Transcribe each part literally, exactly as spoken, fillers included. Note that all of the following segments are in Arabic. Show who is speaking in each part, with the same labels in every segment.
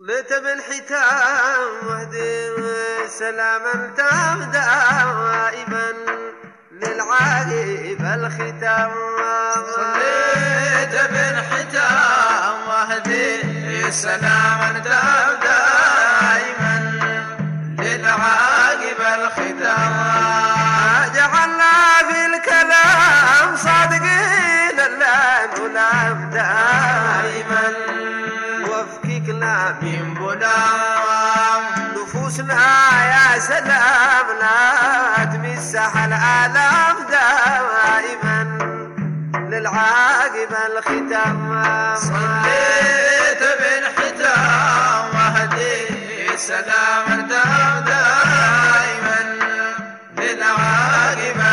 Speaker 1: ليت بالحتام وهدي سلاما تام دائما للعاقب الختام.
Speaker 2: صليت بالحتام وهدي سلاما تام دائما للعاقب الختام.
Speaker 1: جعلنا في الكلام صادقين اللام ولام دائما وفك كلام
Speaker 2: من بلام.
Speaker 1: نفوسنا يا سلام لا تمسح الآلام دائما للعاقب الختام.
Speaker 2: صليت بالحتام وهدي سلاما تام دائما للعاقب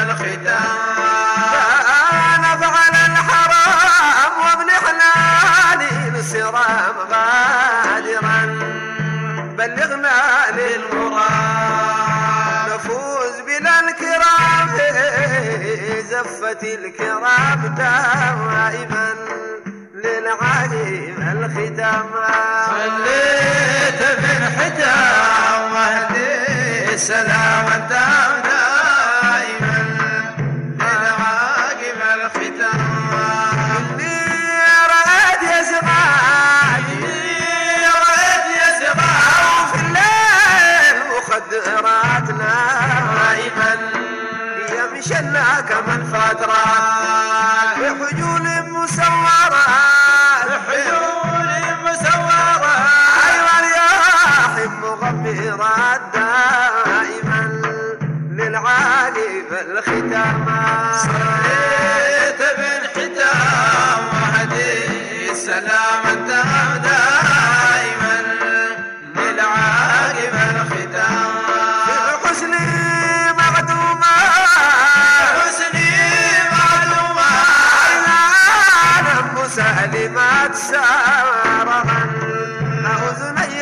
Speaker 2: الختام.
Speaker 1: نفعل الحرام وابن حلال صرام غادرا بلغنا للمرام. نفوز بلا الكرام في زفة الكرام دائما للعاقب الختام.
Speaker 2: صليت بالحتام وهدي سلاما تام دائما للعاقب الختام.
Speaker 1: اللي رأيت يا زغال
Speaker 2: اللي رأيت يا زغال
Speaker 1: في الليل مخدراتنا
Speaker 2: دائما
Speaker 1: يمشلنا كمن فترات بحجول مسورات
Speaker 2: بحجول مسورات
Speaker 1: أيوة الرياح مغبرات دائما للعاقب الختام.
Speaker 2: صليت بالحتام وهدي سلاما تام دائما للعاقب الختام.
Speaker 1: بالحسن مخدوما
Speaker 2: حسني معلومة
Speaker 1: أنا مسالمات سارغا أذني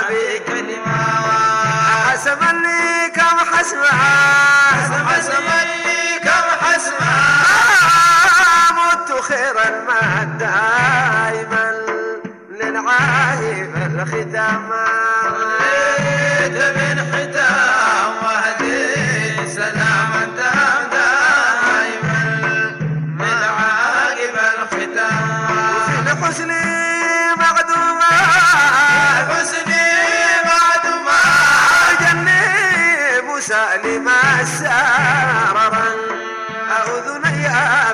Speaker 2: بكلمات.
Speaker 1: حسما لي كم حسما
Speaker 2: حسما لي كم حسما
Speaker 1: مت خير المال دائما للعاقب الختام.
Speaker 2: صليت بالحتام وهدي سلاما تام دائما للعاقب الختام.
Speaker 1: في الحسن مقدوما
Speaker 2: حسني معدوما
Speaker 1: جني مسالما ساررا أذني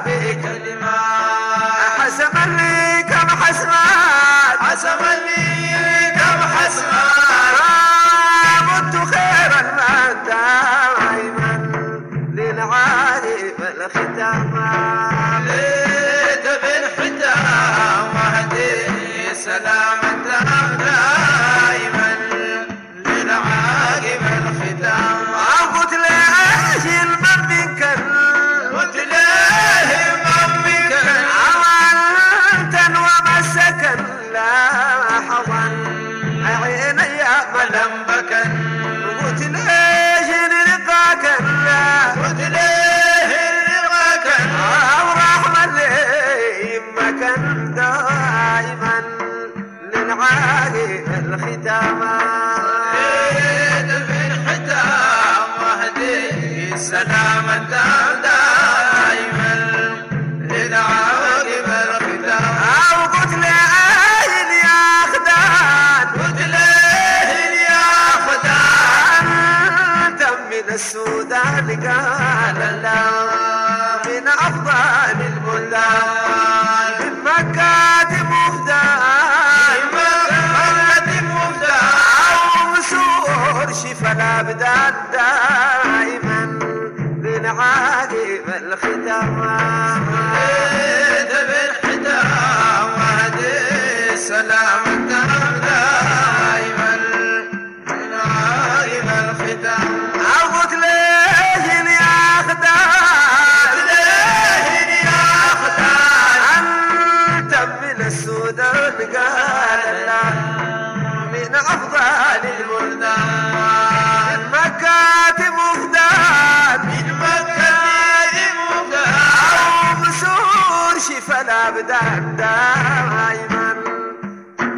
Speaker 2: بكلمات.
Speaker 1: حسما لي كم حسمات
Speaker 2: حسما لي كم حسمات
Speaker 1: مت خير المال دائما للعاقب الختام.
Speaker 2: صليت بالحتام وهدي سلاما تام دائما للعاقب الختام.
Speaker 1: قلت له المن منك
Speaker 2: قلت له من بك
Speaker 1: عوانتا ومسكا لاحظا عيني
Speaker 2: ولم بكا.
Speaker 1: قلت ليش لقاك
Speaker 2: قلت له رضاك
Speaker 1: أو رحمة لي مكان دائما للعاقب الختام.
Speaker 2: صليت بالحتام وهدي سلاما تام دائما للعاقب الختام.
Speaker 1: أو قلت لأهل يا خدان
Speaker 2: قلت له يا خدام
Speaker 1: أنت من السودان قال لا من أفضل البلدان من مكة مفدان
Speaker 2: مكة مفتاح
Speaker 1: أو مسور شفا الأبدان دائما للعاقب الختام.
Speaker 2: صليت بالحتام وهدي سلاما تام دائما للعاقب الختام.
Speaker 1: أو قلت ليه يا خدان
Speaker 2: يا خدام
Speaker 1: أنت من السودان قال لا من أفضل البلدان من مكة مفدان
Speaker 2: من مكة مفتاح
Speaker 1: أو مسور شفا الأبدان دائما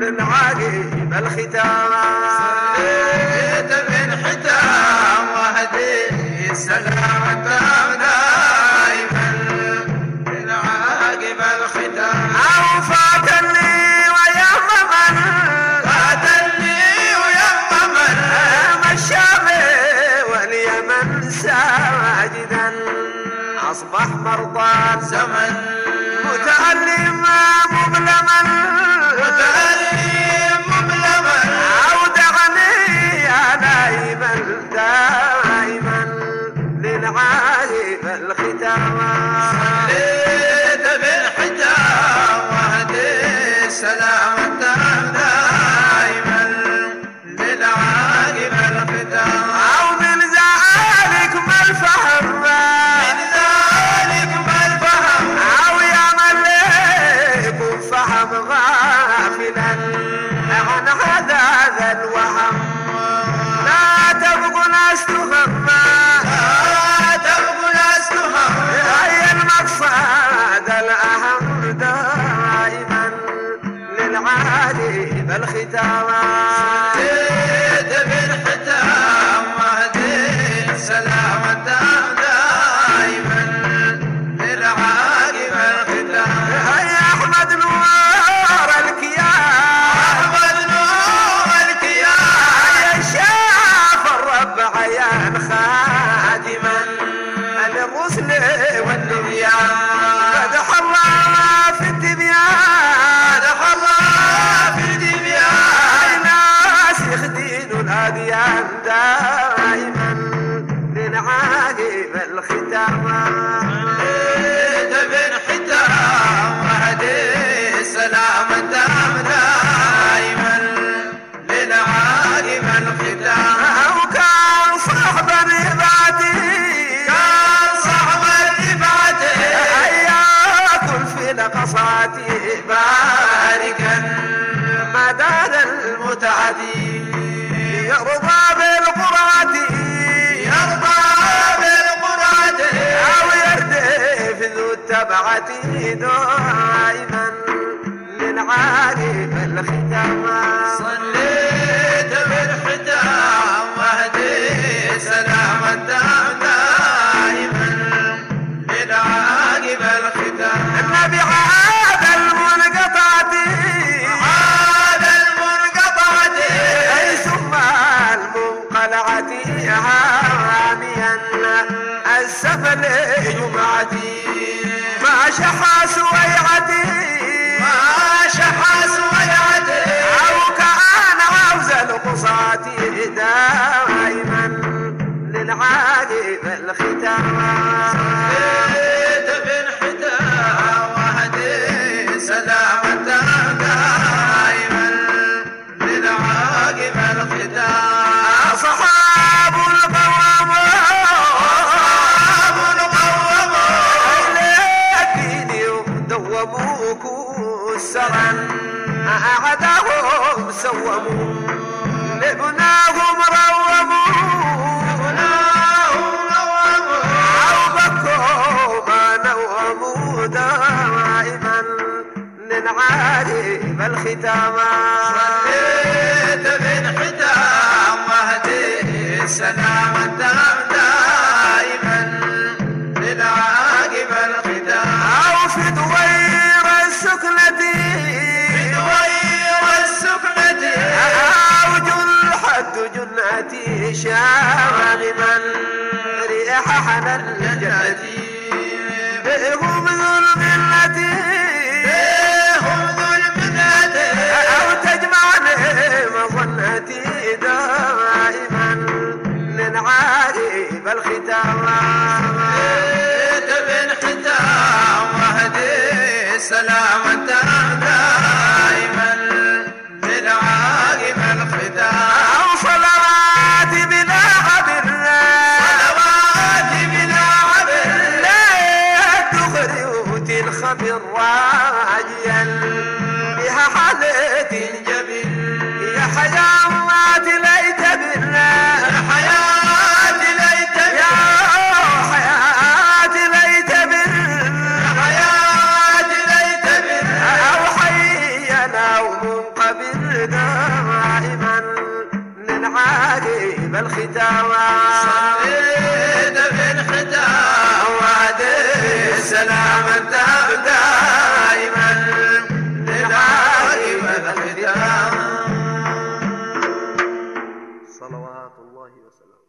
Speaker 1: للعاقب الختام
Speaker 2: صليت بالختام وهدي السلام دائما للعاقب الختام
Speaker 1: أو فاتني ويم من
Speaker 2: فاتني ويم من
Speaker 1: الشام واليمن ساجدا أصبح مرضى
Speaker 2: زمن
Speaker 1: متألما مظلما
Speaker 2: متألم مظلما
Speaker 1: أودعني يا نائما دائما للعاقب الختام
Speaker 2: صليت بالختام وهدي السلام دائما للعاقب الختام
Speaker 1: أو من ذلك ما الفهم
Speaker 2: من ذلك ما الفهم
Speaker 1: أو يا من ليكم فهم غافلا عن هذا الوهم لا تبقوا ناس تهم
Speaker 2: لا تبقوا ناس تهم
Speaker 1: هي المقصد الأهم دائما للعاقب الختام
Speaker 2: صليت بالختام وهدي السلام دائما للعاقب الختام
Speaker 1: هيا أحمد نور الكيان
Speaker 2: أحمد نور الكيان
Speaker 1: يا شاف الرب عيان خادما للرسل والنبيان مدح الله في التبيان
Speaker 2: مدح الله في الدنيا
Speaker 1: ناس يخدين الأديان دائما للعاقب الختام
Speaker 2: صليت بالختام وهدي السلام دائما للعاقب الختام
Speaker 1: أو كان صاحب الرباطي
Speaker 2: كان صعب الإبادة
Speaker 1: ياكل في لقصاتي باركا مدار المتعدي يرضى بالقرات
Speaker 2: يرضى بالقرآن
Speaker 1: أو يردف ذو التبعة دائما للعاقب الختام
Speaker 2: صليت بالختام وهدي سلام دائما للعاقب الختام
Speaker 1: النبي عاد المنقطعة
Speaker 2: عاد المنقطعة
Speaker 1: أي ثم المنقلعة عاميا السفل جمعتي ما شحى سويعتي
Speaker 2: ما شحى سويعته
Speaker 1: أو كان عوز القصاتي دائما للعاقب الختام
Speaker 2: صليت بالختام وهدي سلام دائما للعاقب الختام
Speaker 1: أصحاب القوام
Speaker 2: أصحاب القوم
Speaker 1: الذين دوموا كسرا أعدهم سوموا لبناهم روموا
Speaker 2: هناهم نوموا
Speaker 1: أو بكوا ما نوموا دائما للعاقب الختام
Speaker 2: صليت بالختام وهدي السلام دائما للعاقب الختام
Speaker 1: أو في دوير السكنة
Speaker 2: بدوير السكنة
Speaker 1: أو جلحة جنتي شامما ريح حنى الجنة بهم ذو المنة
Speaker 2: هم ذو المنة
Speaker 1: أو تجمعني مظنتي دائما للعاقب الختام
Speaker 2: صليت بالختام وهدي سلام دائما للعاقب الختام
Speaker 1: أو صلوات بلا عبر
Speaker 2: صلوات بلا عبر
Speaker 1: لا تخرج الخبر راجيا بها حالة جبل يا حياة الله ليت بالله
Speaker 2: الحياة ليت
Speaker 1: يا حياة ليت بالله
Speaker 2: الحياة ليت
Speaker 1: دائما للعاقب الختام
Speaker 2: صليت بالختام وعدي سلام دائما للعاقب الختام
Speaker 1: صلوات الله وسلامه.